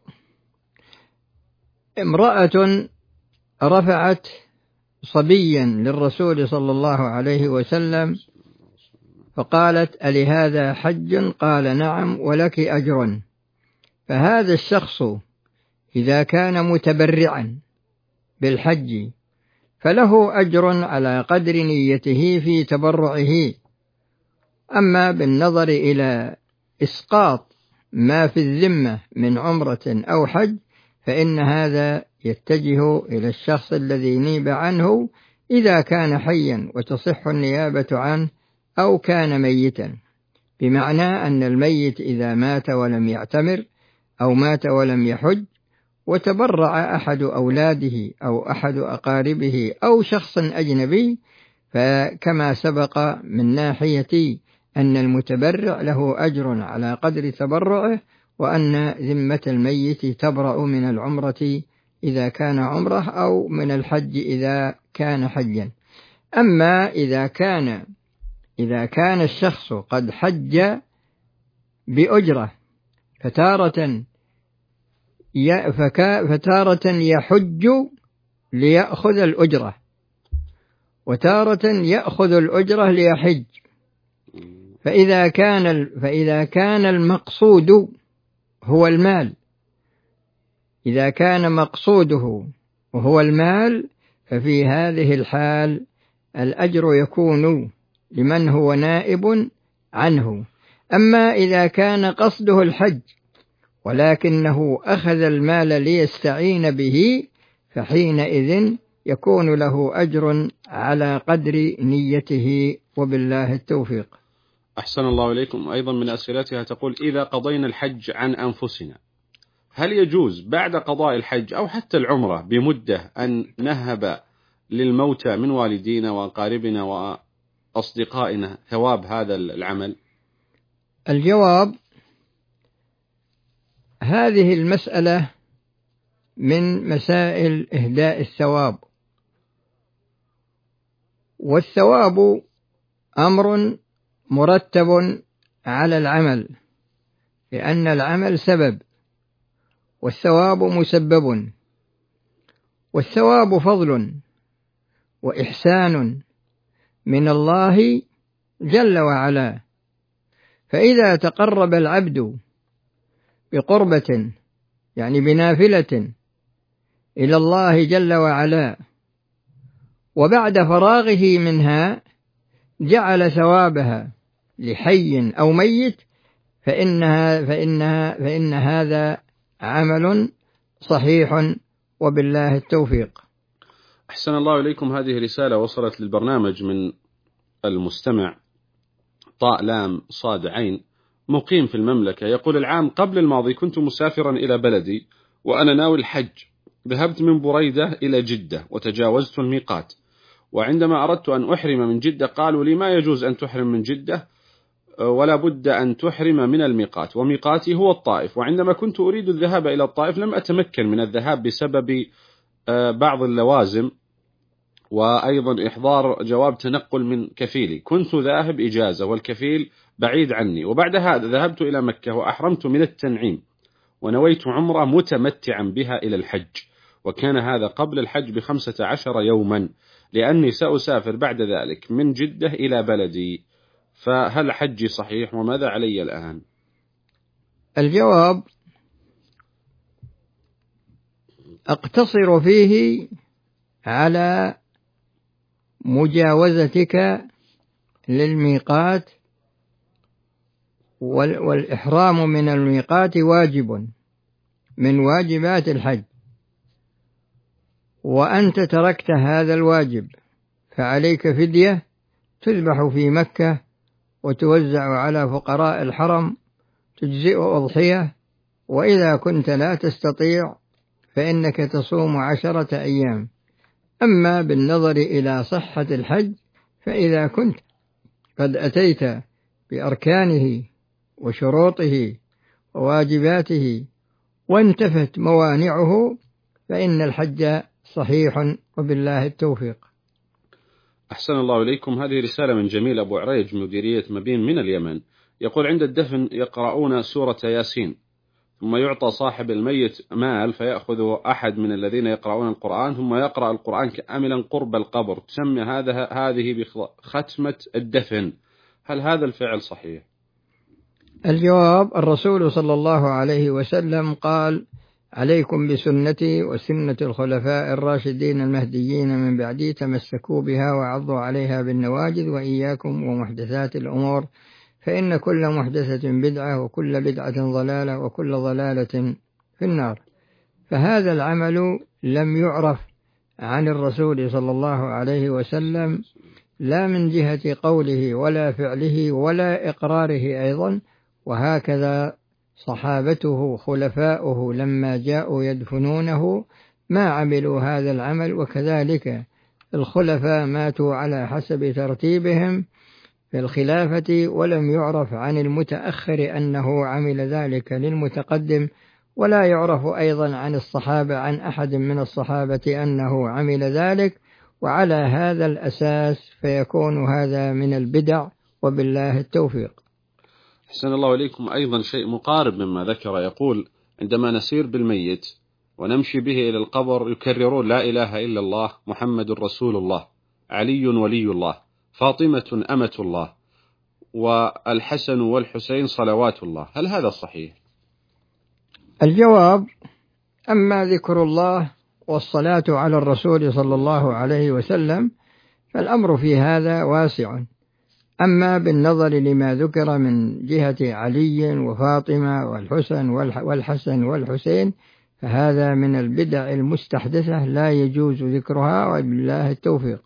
امرأة رفعت صبيا للرسول صلى الله عليه وسلم فقالت: ألهذا حج؟ قال: نعم ولك أجر. فهذا الشخص إذا كان متبرعا بالحج فله أجر على قدر نيته في تبرعه. أما بالنظر إلى إسقاط ما في الذمة من عمرة أو حج فإن هذا يتجه إلى الشخص الذي نيب عنه إذا كان حيا وتصح النيابة عنه، أو كان ميتا، بمعنى أن الميت إذا مات ولم يعتمر أو مات ولم يحج وتبرع أحد أولاده أو أحد أقاربه أو شخص أجنبي، فكما سبق من ناحية أن المتبرع له أجر على قدر تبرعه، وأن ذمة الميت تبرأ من العمرة إذا كان عمره أو من الحج إذا كان حجا. أما إذا كان إذا كان الشخص قد حج بأجرة فتارة فتارة يحج ليأخذ الأجرة وتارة يأخذ الأجرة ليحج، فإذا كان فإذا كان المقصود هو المال إذا كان مقصوده وهو المال ففي هذه الحال الأجر يكون لمن هو نائب عنه. أما إذا كان قصده الحج ولكنه أخذ المال ليستعين به فحينئذ يكون له أجر على قدر نيته، وبالله التوفيق. أحسن الله إليكم. أيضا من أسئلتها تقول: إذا قضينا الحج عن أنفسنا هل يجوز بعد قضاء الحج أو حتى العمرة بمدة أن نهب للموتى من والدينا وأقاربنا وأصدقائنا ثواب هذا العمل؟ الجواب: هذه المسألة من مسائل إهداء الثواب، والثواب أمر مرتب على العمل، لأن العمل سبب والثواب مسبب، والثواب فضل وإحسان من الله جل وعلا. فإذا تقرب العبد بقربة يعني بنافلة إلى الله جل وعلا وبعد فراغه منها جعل ثوابها لحي أو ميت فإنها فإنها فإن هذا عمل صحيح، وبالله التوفيق. أحسن الله إليكم. هذه رسالة وصلت للبرنامج من المستمع طاء لام صاد عين مقيم في المملكة، يقول: العام قبل الماضي كنت مسافرا إلى بلدي وأنا ناوي الحج، ذهبت من بريدة إلى جدة وتجاوزت الميقات، وعندما أردت أن أحرم من جدة قالوا لي ما يجوز أن تحرم من جدة ولا بد أن تحرم من الميقات، وميقاتي هو الطائف. وعندما كنت أريد الذهاب إلى الطائف لم أتمكن من الذهاب بسبب بعض اللوازم وأيضا إحضار جواب تنقل من كفيلي، كنت ذاهب إجازة والكفيل بعيد عني، وبعد هذا ذهبت إلى مكة وأحرمت من التنعيم ونويت عمرة متمتعا بها إلى الحج، وكان هذا قبل الحج بخمسة عشر يوما، لأني سأسافر بعد ذلك من جدة إلى بلدي، فهل حجي صحيح وماذا علي الآن؟ الجواب: أقتصر فيه على مجاوزتك للميقات، والإحرام من الميقات واجب من واجبات الحج، وأنت تركت هذا الواجب فعليك فدية تذبح في مكة وتوزع على فقراء الحرم، تجزئ أضحية، وإذا كنت لا تستطيع فإنك تصوم عشرة أيام. أما بالنظر إلى صحة الحج فإذا كنت قد أتيت بأركانه وشروطه وواجباته وانتفت موانعه فإن الحج صحيح، وبالله التوفيق. أحسن الله إليكم. هذه رسالة من جميل أبو عريج مديرية مبين من اليمن، يقول: عند الدفن يقرؤون سورة ياسين ثم يعطى صاحب الميت مال فيأخذ أحد من الذين يقرؤون القرآن ثم يقرأ القرآن كاملا قرب القبر، تسمى هذا هذه بختمة الدفن، هل هذا الفعل صحيح؟ الجواب: الرسول صلى الله عليه وسلم قال: عليكم بسنتي وسنة الخلفاء الراشدين المهديين من بعدي، تمسكوا بها وعضوا عليها بالنواجذ، وإياكم ومحدثات الأمور، فإن كل محدثة بدعة وكل بدعة ضلالة وكل ضلالة في النار. فهذا العمل لم يعرف عن الرسول صلى الله عليه وسلم لا من جهة قوله ولا فعله ولا إقراره أيضا، وهكذا صحابته خلفاؤه لما جاءوا يدفنونه ما عملوا هذا العمل، وكذلك الخلفاء ماتوا على حسب ترتيبهم في الخلافة، ولم يعرف عن المتأخر أنه عمل ذلك للمتقدم، ولا يعرف أيضا عن الصحابة عن أحد من الصحابة أنه عمل ذلك. وعلى هذا الأساس فيكون هذا من البدع، وبالله التوفيق. أحسن الله إليكم. أيضا شيء مقارب مما ذكر، يقول: عندما نسير بالميت ونمشي به إلى القبر يكررون لا إله إلا الله، محمد رسول الله، علي ولي الله، فاطمة أمة الله، والحسن والحسين صلوات الله. هل هذا صحيح؟ الجواب: أما ذكر الله والصلاة على الرسول صلى الله عليه وسلم فالأمر في هذا واسع. أما بالنظر لما ذكر من جهة علي وفاطمة والحسن والحسن والحسين فهذا من البدع المستحدثة لا يجوز ذكرها، وبالله التوفيق.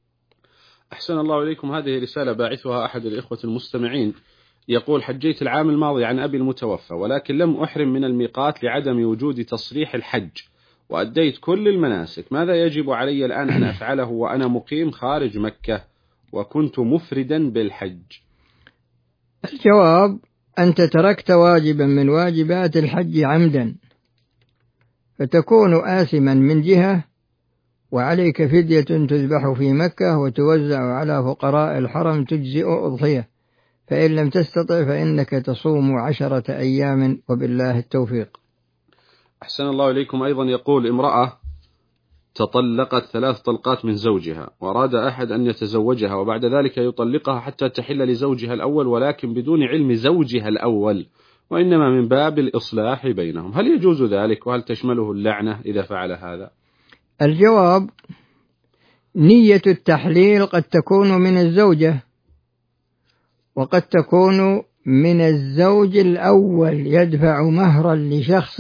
أحسن الله إليكم. هذه رسالة باعثها أحد الإخوة المستمعين، يقول: حجيت العام الماضي عن أبي المتوفى، ولكن لم أحرم من الميقات لعدم وجود تصريح الحج، وأديت كل المناسك. ماذا يجب علي الآن أن أفعله وأنا مقيم خارج مكة وكنت مفردا بالحج؟ الجواب: أنت تركت واجبا من واجبات الحج عمدا، فتكون آثما من جهة، وعليك فدية تذبح في مكة وتوزع على فقراء الحرم تجزئ أضحية، فإن لم تستطع فإنك تصوم عشرة أيام، وبالله التوفيق. أحسن الله إليكم. أيضا يقول: امرأة تطلقت ثلاث طلقات من زوجها، وأراد أحد أن يتزوجها وبعد ذلك يطلقها حتى تحل لزوجها الأول، ولكن بدون علم زوجها الأول، وإنما من باب الإصلاح بينهم. هل يجوز ذلك؟ وهل تشمله اللعنة إذا فعل هذا؟ الجواب: نية التحليل قد تكون من الزوجة وقد تكون من الزوج الأول، يدفع مهرا لشخص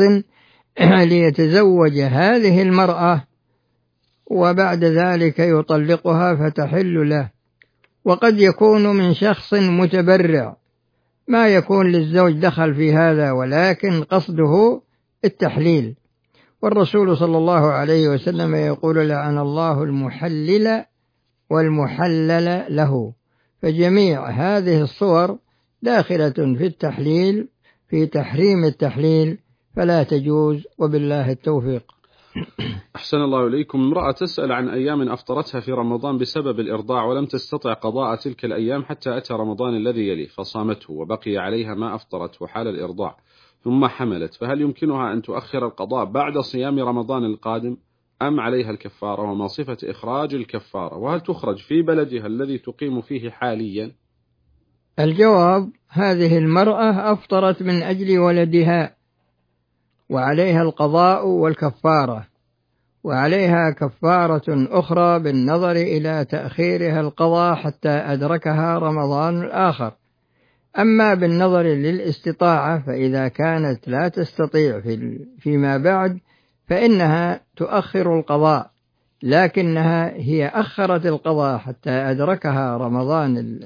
ليتزوج هذه المرأة وبعد ذلك يطلقها فتحل له. وقد يكون من شخص متبرع ما يكون للزوج دخل في هذا، ولكن قصده التحليل. والرسول صلى الله عليه وسلم يقول: لعن الله المحلل والمحلل له. فجميع هذه الصور داخلة في التحليل، في تحريم التحليل، فلا تجوز، وبالله التوفيق. أحسن الله إليكم. امرأة تسأل عن أيام أفطرتها في رمضان بسبب الإرضاع ولم تستطع قضاء تلك الأيام حتى أتى رمضان الذي يليه، فصامته وبقي عليها ما أفطرته حال الإرضاع ثم حملت، فهل يمكنها أن تؤخر القضاء بعد صيام رمضان القادم أم عليها الكفارة؟ وما صفة إخراج الكفارة؟ وهل تخرج في بلدها الذي تقيم فيه حاليا؟ الجواب: هذه المرأة أفطرت من أجل ولدها وعليها القضاء والكفارة، وعليها كفارة أخرى بالنظر إلى تأخيرها القضاء حتى أدركها رمضان الآخر. أما بالنظر للاستطاعة فإذا كانت لا تستطيع في فيما بعد فإنها تؤخر القضاء، لكنها هي أخرت القضاء حتى أدركها رمضان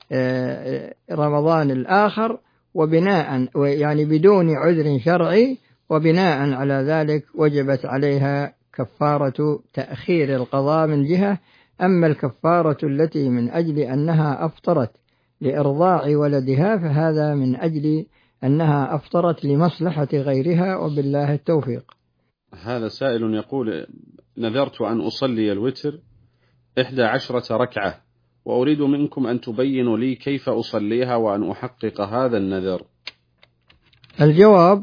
رمضان الآخر، وبناء يعني بدون عذر شرعي، وبناء على ذلك وجبت عليها كفارة تأخير القضاء من جهة. أما الكفارة التي من أجل أنها أفطرت لإرضاع ولدها فهذا من أجل أنها أفطرت لمصلحة غيرها، وبالله التوفيق. هذا سائل يقول: نذرت أن أصلي الوتر إحدى عشرة ركعة، وأريد منكم أن تبينوا لي كيف أصليها وأن أحقق هذا النذر. الجواب: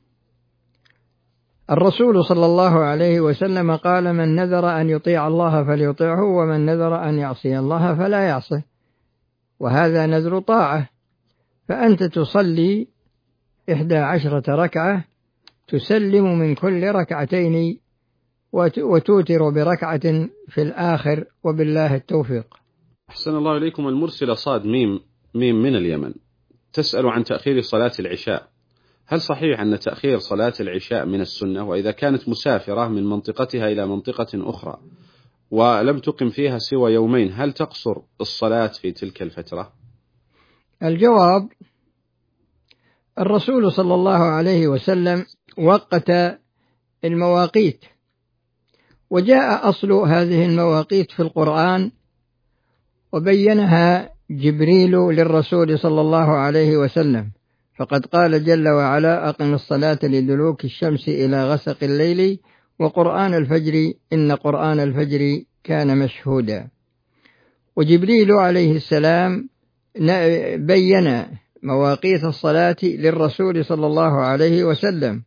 الرسول صلى الله عليه وسلم قال: من نذر أن يطيع الله فليطيعه، ومن نذر أن يعصي الله فلا يعصه، وهذا نذر طاعة. فأنت تصلي إحدى عشرة ركعة، تسلم من كل ركعتين وتوتر بركعة في الآخر، وبالله التوفيق. أحسن الله إليكم. المرسلة صاد ميم ميم من اليمن تسأل عن تأخير صلاة العشاء، هل صحيح أن تأخير صلاة العشاء من السنة؟ وإذا كانت مسافرة من منطقتها إلى منطقة أخرى ولم تقم فيها سوى يومين، هل تقصر الصلاة في تلك الفترة؟ الجواب: الرسول صلى الله عليه وسلم وقت المواقيت، وجاء أصل هذه المواقيت في القرآن، وبينها جبريل للرسول صلى الله عليه وسلم، فقد قال جل وعلا: أقم الصلاة لدلوك الشمس إلى غسق الليل وقرآن الفجر إن قرآن الفجر كان مشهودا. وجبريل عليه السلام بين مواقيت الصلاة للرسول صلى الله عليه وسلم،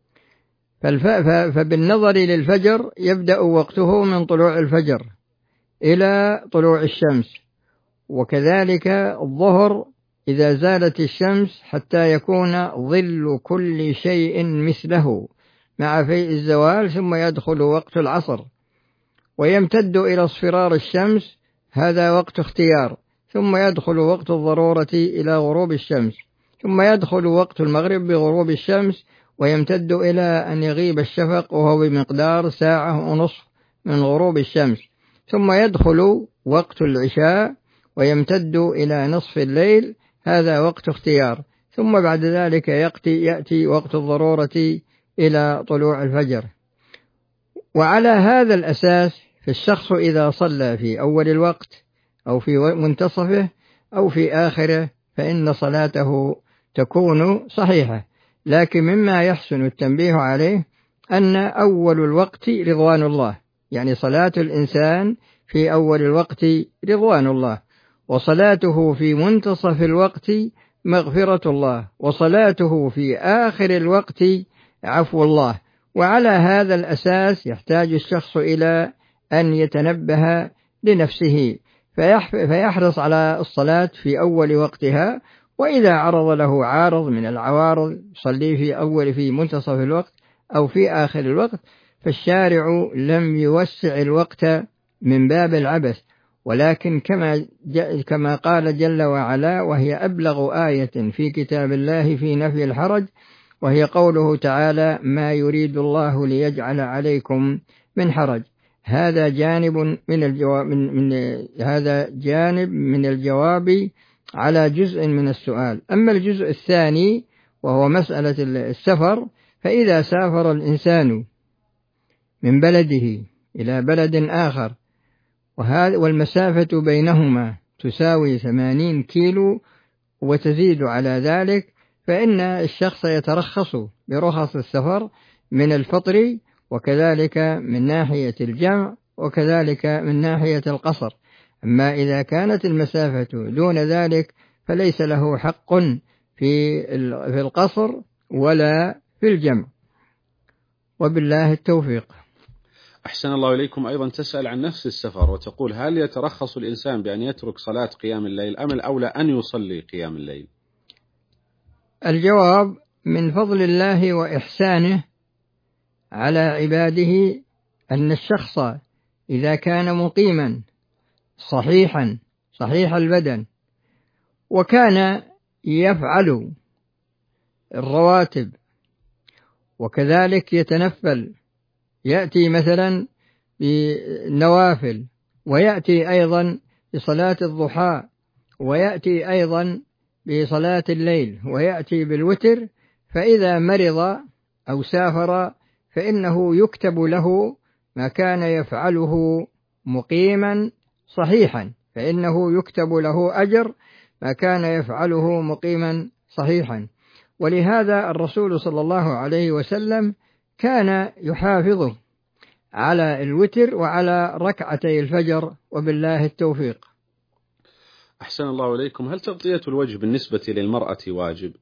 فبالنظر للفجر يبدأ وقته من طلوع الفجر إلى طلوع الشمس، وكذلك الظهر إذا زالت الشمس حتى يكون ظل كل شيء مثله مع فيء الزوال، ثم يدخل وقت العصر ويمتد إلى اصفرار الشمس، هذا وقت اختيار، ثم يدخل وقت الضرورة إلى غروب الشمس، ثم يدخل وقت المغرب بغروب الشمس ويمتد إلى أن يغيب الشفق وهو بمقدار ساعة ونصف من غروب الشمس، ثم يدخل وقت العشاء ويمتد إلى نصف الليل، هذا وقت اختيار، ثم بعد ذلك يأتي, يأتي وقت الضرورة إلى طلوع الفجر. وعلى هذا الأساس فالشخص إذا صلى في أول الوقت أو في منتصفه أو في آخره فإن صلاته تكون صحيحة، لكن مما يحسن التنبيه عليه أن أول الوقت رضوان الله، يعني صلاة الإنسان في أول الوقت رضوان الله، وصلاته في منتصف الوقت مغفرة الله، وصلاته في آخر الوقت عفو الله. وعلى هذا الأساس يحتاج الشخص إلى أن يتنبه لنفسه فيحرص على الصلاة في أول وقتها، وإذا عرض له عارض من العوارض يصلي في أول في منتصف الوقت أو في آخر الوقت، فالشارع لم يوسع الوقت من باب العبث، ولكن كما كما قال جل وعلا: وهي أبلغ آية في كتاب الله في نفي الحرج، وهي قوله تعالى: ما يريد الله ليجعل عليكم من حرج. هذا جانب من الجواب من, من هذا جانب من الجواب على جزء من السؤال. أما الجزء الثاني وهو مسألة السفر، فإذا سافر الإنسان من بلده إلى بلد آخر والمسافة بينهما تساوي ثمانين كيلو وتزيد على ذلك، فإن الشخص يترخص برخص السفر من الفطر، وكذلك من ناحية الجمع، وكذلك من ناحية القصر. أما إذا كانت المسافة دون ذلك فليس له حق في في القصر ولا في الجمع، وبالله التوفيق. أحسن الله إليكم. أيضا تسأل عن نفس السفر وتقول: هل يترخص الإنسان بأن يترك صلاة قيام الليل أم الأولى أن يصلي قيام الليل؟ الجواب: من فضل الله وإحسانه على عباده أن الشخص إذا كان مقيما صحيحا صحيح البدن وكان يفعل الرواتب وكذلك يتنفل، يأتي مثلا بالنوافل، ويأتي أيضا بصلاة الضحى، ويأتي أيضا بصلاة الليل، ويأتي بالوتر، فإذا مرض أو سافر فإنه يكتب له ما كان يفعله مقيما صحيحا، فإنه يكتب له أجر ما كان يفعله مقيما صحيحا. ولهذا الرسول صلى الله عليه وسلم كان يحافظ على الوتر وعلى ركعتي الفجر، وبالله التوفيق. أحسن الله إليكم. هل تغطية الوجه بالنسبة للمرأة واجب؟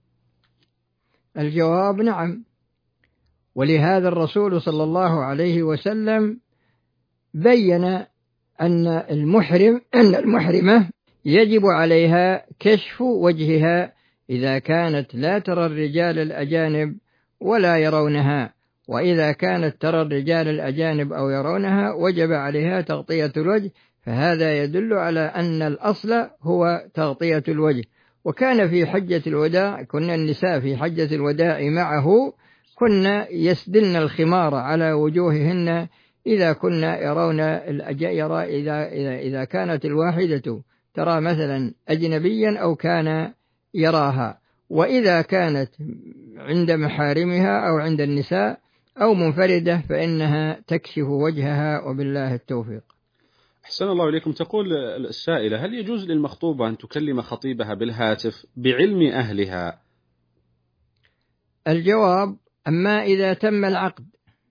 الجواب: نعم، ولهذا الرسول صلى الله عليه وسلم بين أن المحرم أن المحرمة يجب عليها كشف وجهها إذا كانت لا ترى الرجال الأجانب ولا يرونها، وإذا كانت ترى الرجال الأجانب أو يرونها وجب عليها تغطية الوجه، فهذا يدل على أن الأصل هو تغطية الوجه. وكان في حجة الوداع، كنا النساء في حجة الوداع معه كنا يسدلن الخمار على وجوههن إذا كنا يرون الأجير، إذا, إذا, إذا كانت الواحدة ترى مثلا أجنبيا أو كان يراها، وإذا كانت عند محارمها أو عند النساء أو منفردة فإنها تكشف وجهها، وبالله التوفيق. أحسن الله إليكم. تقول السائلة: هل يجوز للمخطوبة أن تكلم خطيبها بالهاتف بعلم أهلها؟ الجواب: أما إذا تم العقد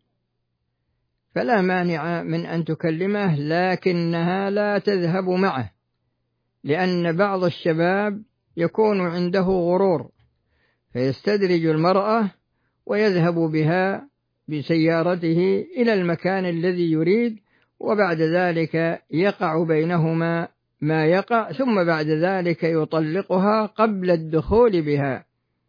فلا مانع من أن تكلمه، لكنها لا تذهب معه، لأن بعض الشباب يكون عنده غرور فيستدرج المرأة ويذهب بها بسيارته إلى المكان الذي يريد، وبعد ذلك يقع بينهما ما يقع، ثم بعد ذلك يطلقها قبل الدخول بها.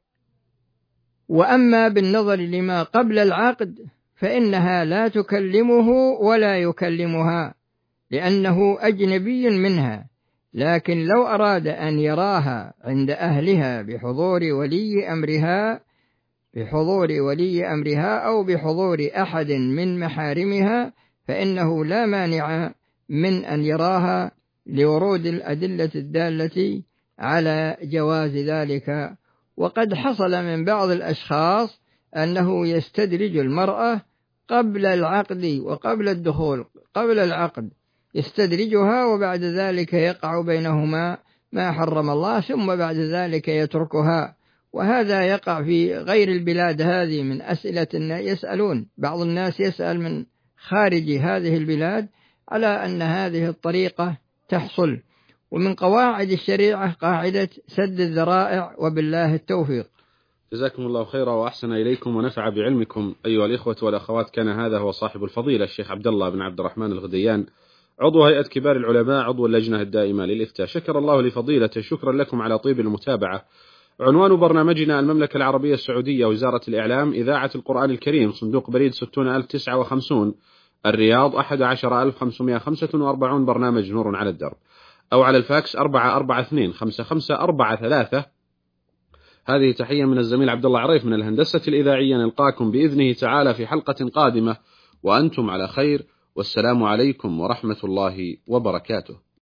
وأما بالنظر لما قبل العقد فإنها لا تكلمه ولا يكلمها لأنه أجنبي منها، لكن لو أراد أن يراها عند أهلها بحضور ولي أمرها بحضور ولي أمرها أو بحضور أحد من محارمها فإنه لا مانع من أن يراها لورود الأدلة الدالة على جواز ذلك. وقد حصل من بعض الأشخاص أنه يستدرج المرأة قبل العقد وقبل الدخول، قبل العقد يستدرجها، وبعد ذلك يقع بينهما ما حرم الله، ثم بعد ذلك يتركها. وهذا يقع في غير البلاد هذه من أسئلة يسألون، بعض الناس يسأل من خارج هذه البلاد على أن هذه الطريقة تحصل. ومن قواعد الشريعة قاعدة سد الذرائع، وبالله التوفيق. جزاكم الله خيرا وأحسن إليكم ونفع بعلمكم أيها الإخوة والأخوات. كان هذا هو صاحب الفضيلة الشيخ عبد الله بن عبد الرحمن الغديان، عضو هيئة كبار العلماء، عضو اللجنة الدائمة للإفتاء. شكر الله لفضيلته، شكرا لكم على طيب المتابعة. عنوان برنامجنا: المملكة العربية السعودية، وزارة الإعلام، إذاعة القرآن الكريم، صندوق بريد ستون ألف وتسعة وخمسين، الرياض، أحد عشر ألف وخمسمائة وخمسة وأربعين. برنامج نور على الدرب، أو على الفاكس أربعة أربعة اثنين خمسة خمسة أربعة ثلاثة. هذه تحية من الزميل عبد الله عريف من الهندسة الإذاعية. نلقاكم بإذنه تعالى في حلقة قادمة وأنتم على خير، والسلام عليكم ورحمة الله وبركاته.